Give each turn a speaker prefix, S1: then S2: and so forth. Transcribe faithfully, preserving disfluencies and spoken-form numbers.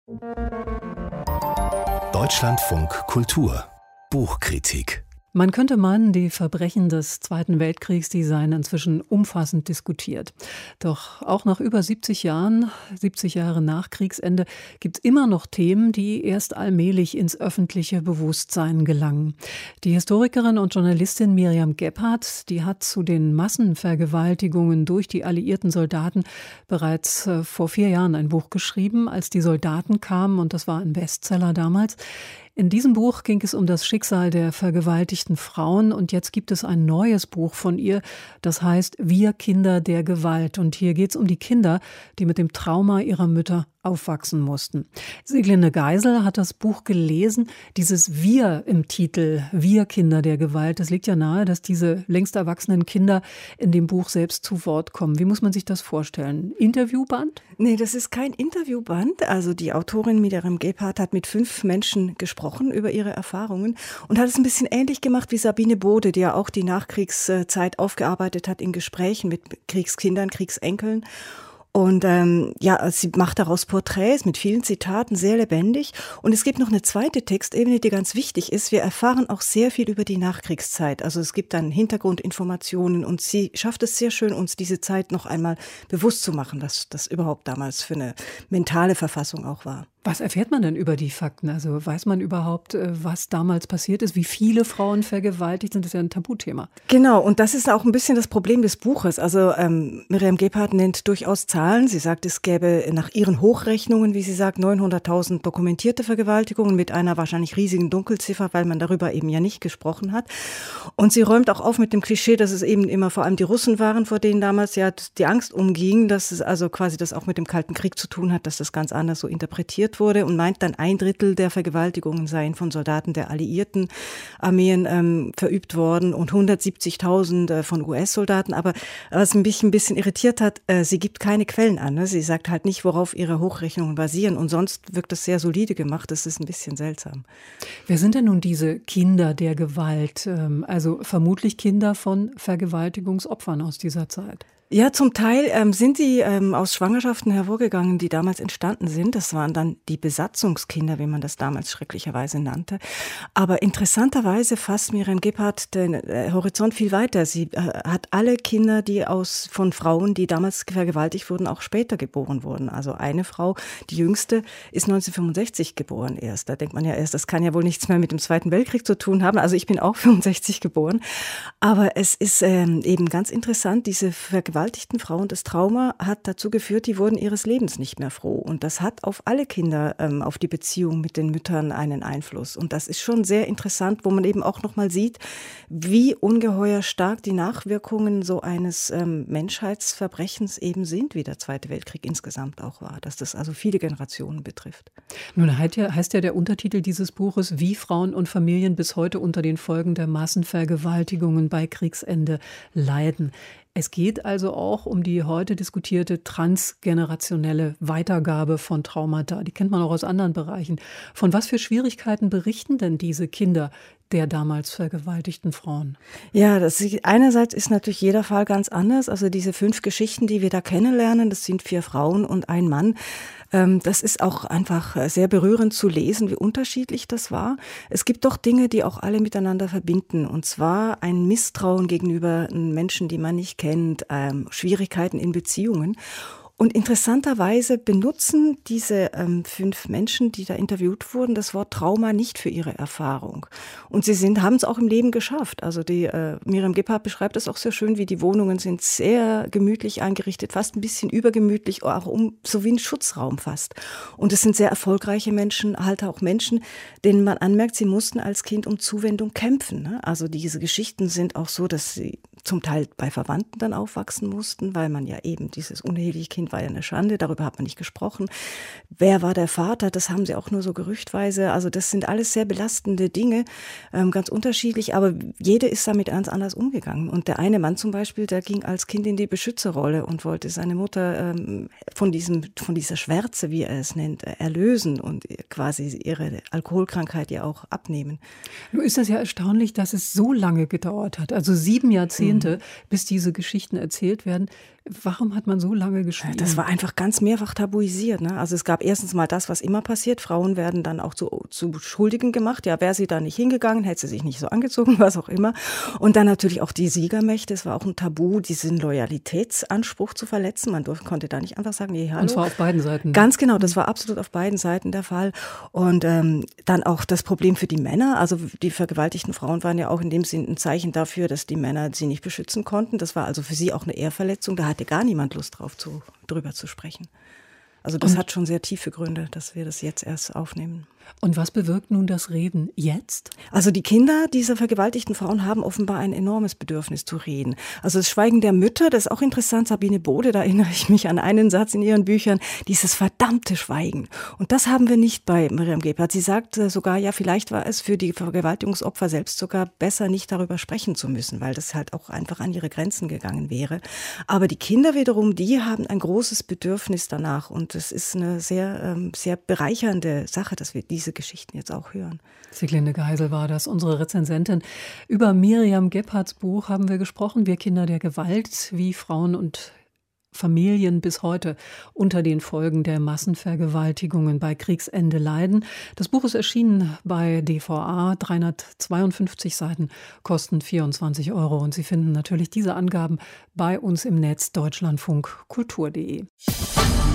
S1: Deutschlandfunk Kultur Buchkritik.
S2: Man könnte meinen, die Verbrechen des Zweiten Weltkriegs, die seien inzwischen umfassend diskutiert. Doch auch nach über siebzig Jahren, siebzig Jahre nach Kriegsende, gibt es immer noch Themen, die erst allmählich ins öffentliche Bewusstsein gelangen. Die Historikerin und Journalistin Miriam Gebhardt, die hat zu den Massenvergewaltigungen durch die alliierten Soldaten bereits äh, vor vier Jahren ein Buch geschrieben, als die Soldaten kamen, und das war ein Bestseller damals. In diesem Buch ging es um das Schicksal der vergewaltigten Frauen, und jetzt gibt es ein neues Buch von ihr, das heißt Wir Kinder der Gewalt. Und hier geht es um die Kinder, die mit dem Trauma ihrer Mütter aufwachsen mussten. Sieglinde Geisel hat das Buch gelesen. Dieses Wir im Titel, Wir Kinder der Gewalt, das liegt ja nahe, dass diese längst erwachsenen Kinder in dem Buch selbst zu Wort kommen. Wie muss man sich das vorstellen? Interviewband?
S3: Nee, das ist kein Interviewband. Also die Autorin Miriam Gebhardt hat mit fünf Menschen gesprochen über ihre Erfahrungen und hat es ein bisschen ähnlich gemacht wie Sabine Bode, die ja auch die Nachkriegszeit aufgearbeitet hat in Gesprächen mit Kriegskindern, Kriegsenkeln. Und ähm, ja, sie macht daraus Porträts mit vielen Zitaten, sehr lebendig. Und es gibt noch eine zweite Textebene, die ganz wichtig ist. Wir erfahren auch sehr viel über die Nachkriegszeit. Also es gibt dann Hintergrundinformationen, und sie schafft es sehr schön, uns diese Zeit noch einmal bewusst zu machen, was das überhaupt damals für eine mentale Verfassung auch war.
S2: Was erfährt man denn über die Fakten? Also weiß man überhaupt, was damals passiert ist? Wie viele Frauen vergewaltigt sind? Das ist ja ein Tabuthema.
S3: Genau, und das ist auch ein bisschen das Problem des Buches. Also ähm, Miriam Gebhardt nennt durchaus Zahlen. Sie sagt, es gäbe nach ihren Hochrechnungen, wie sie sagt, neunhunderttausend dokumentierte Vergewaltigungen mit einer wahrscheinlich riesigen Dunkelziffer, weil man darüber eben ja nicht gesprochen hat. Und sie räumt auch auf mit dem Klischee, dass es eben immer vor allem die Russen waren, vor denen damals ja die Angst umging, dass es also quasi das auch mit dem Kalten Krieg zu tun hat, dass das ganz anders so interpretiert wurde, und meint dann, ein Drittel der Vergewaltigungen seien von Soldaten der alliierten Armeen ähm, verübt worden und hundertsiebzigtausend äh, von U S-Soldaten. Aber was mich ein bisschen irritiert hat, äh, sie gibt keine Quellen an. Ne? Sie sagt halt nicht, worauf ihre Hochrechnungen basieren, und sonst wirkt das sehr solide gemacht. Das ist ein bisschen seltsam.
S2: Wer sind denn nun diese Kinder der Gewalt? Ähm, also vermutlich Kinder von Vergewaltigungsopfern aus dieser Zeit.
S3: Ja, zum Teil ähm, sind sie ähm, aus Schwangerschaften hervorgegangen, die damals entstanden sind. Das waren dann die Besatzungskinder, wie man das damals schrecklicherweise nannte. Aber interessanterweise fasst Miriam Gebhardt den äh, Horizont viel weiter. Sie äh, hat alle Kinder, die aus von Frauen, die damals vergewaltigt wurden, auch später geboren wurden. Also eine Frau, die jüngste, ist neunzehnhundertfünfundsechzig geboren erst. Da denkt man ja erst, das kann ja wohl nichts mehr mit dem Zweiten Weltkrieg zu tun haben. Also ich bin auch fünfundsechzig geboren. Aber es ist ähm, eben ganz interessant, diese Vergewaltigungen Frauen, das Trauma hat dazu geführt, die wurden ihres Lebens nicht mehr froh. Und das hat auf alle Kinder, ähm, auf die Beziehung mit den Müttern einen Einfluss. Und das ist schon sehr interessant, wo man eben auch nochmal sieht, wie ungeheuer stark die Nachwirkungen so eines ähm, Menschheitsverbrechens eben sind, wie der Zweite Weltkrieg insgesamt auch war. Dass das also viele Generationen betrifft.
S2: Nun heißt ja, heißt ja der Untertitel dieses Buches, wie Frauen und Familien bis heute unter den Folgen der Massenvergewaltigungen bei Kriegsende leiden. Es geht also auch um die heute diskutierte transgenerationelle Weitergabe von Traumata. Die kennt man auch aus anderen Bereichen. Von was für Schwierigkeiten berichten denn diese Kinder der damals vergewaltigten Frauen?
S3: Ja, das ist, einerseits ist natürlich jeder Fall ganz anders. Also diese fünf Geschichten, die wir da kennenlernen, das sind vier Frauen und ein Mann. Das ist auch einfach sehr berührend zu lesen, wie unterschiedlich das war. Es gibt doch Dinge, die auch alle miteinander verbinden. Und zwar ein Misstrauen gegenüber Menschen, die man nicht kennt, Schwierigkeiten in Beziehungen. Und interessanterweise benutzen diese ähm, fünf Menschen, die da interviewt wurden, das Wort Trauma nicht für ihre Erfahrung. Und sie sind, haben es auch im Leben geschafft. Also die äh, Miriam Gebhardt beschreibt das auch sehr schön, wie die Wohnungen sind sehr gemütlich eingerichtet, fast ein bisschen übergemütlich, auch um, so wie ein Schutzraum fast. Und es sind sehr erfolgreiche Menschen, halt auch Menschen, denen man anmerkt, sie mussten als Kind um Zuwendung kämpfen. Ne? Also diese Geschichten sind auch so, dass sie zum Teil bei Verwandten dann aufwachsen mussten, weil man ja eben dieses uneheliche Kind war ja eine Schande, darüber hat man nicht gesprochen. Wer war der Vater? Das haben sie auch nur so gerüchtweise. Also das sind alles sehr belastende Dinge, ähm, ganz unterschiedlich, aber jede ist damit ganz anders umgegangen. Und der eine Mann zum Beispiel, der ging als Kind in die Beschützerrolle und wollte seine Mutter ähm, von diesem, von dieser Schwärze, wie er es nennt, erlösen und quasi ihre Alkoholkrankheit ja auch abnehmen.
S2: Nun ist das ja erstaunlich, dass es so lange gedauert hat, also sieben Jahrzehnte, mhm. bis diese Geschichten erzählt werden. Warum hat man so lange geschwiegen?
S3: Das war einfach ganz mehrfach tabuisiert. Ne? Also es gab erstens mal das, was immer passiert. Frauen werden dann auch zu, zu Schuldigen gemacht. Ja, wäre sie da nicht hingegangen, hätte sie sich nicht so angezogen, was auch immer. Und dann natürlich auch die Siegermächte. Es war auch ein Tabu, diesen Loyalitätsanspruch zu verletzen. Man durfte, konnte da nicht einfach sagen, nee, hallo.
S2: Und zwar auf beiden Seiten.
S3: Ganz genau, das war absolut auf beiden Seiten der Fall. Und ähm, dann auch das Problem für die Männer. Also die vergewaltigten Frauen waren ja auch in dem Sinn ein Zeichen dafür, dass die Männer sie nicht beschützen konnten. Das war also für sie auch eine Ehrverletzung. Da hatte gar niemand Lust drauf, zu, drüber zu sprechen. Also das und, hat schon sehr tiefe Gründe, dass wir das jetzt erst aufnehmen.
S2: Und was bewirkt nun das Reden jetzt?
S3: Also die Kinder dieser vergewaltigten Frauen haben offenbar ein enormes Bedürfnis zu reden. Also das Schweigen der Mütter, das ist auch interessant. Sabine Bode, da erinnere ich mich an einen Satz in ihren Büchern, dieses verdammte Schweigen. Und das haben wir nicht bei Miriam Gebhardt. Sie sagt sogar, ja, vielleicht war es für die Vergewaltigungsopfer selbst sogar besser, nicht darüber sprechen zu müssen, weil das halt auch einfach an ihre Grenzen gegangen wäre. Aber die Kinder wiederum, die haben ein großes Bedürfnis danach. Und das ist eine sehr, sehr bereichernde Sache, dass wir diese Geschichten jetzt auch hören.
S2: Sieglinde Geisel war das, unsere Rezensentin. Über Miriam Gebhardts Buch haben wir gesprochen, Wir Kinder der Gewalt, wie Frauen und Familien bis heute unter den Folgen der Massenvergewaltigungen bei Kriegsende leiden. Das Buch ist erschienen bei D V A, dreihundertzweiundfünfzig Seiten, kosten vierundzwanzig Euro. Und Sie finden natürlich diese Angaben bei uns im Netz deutschlandfunk kultur punkt de.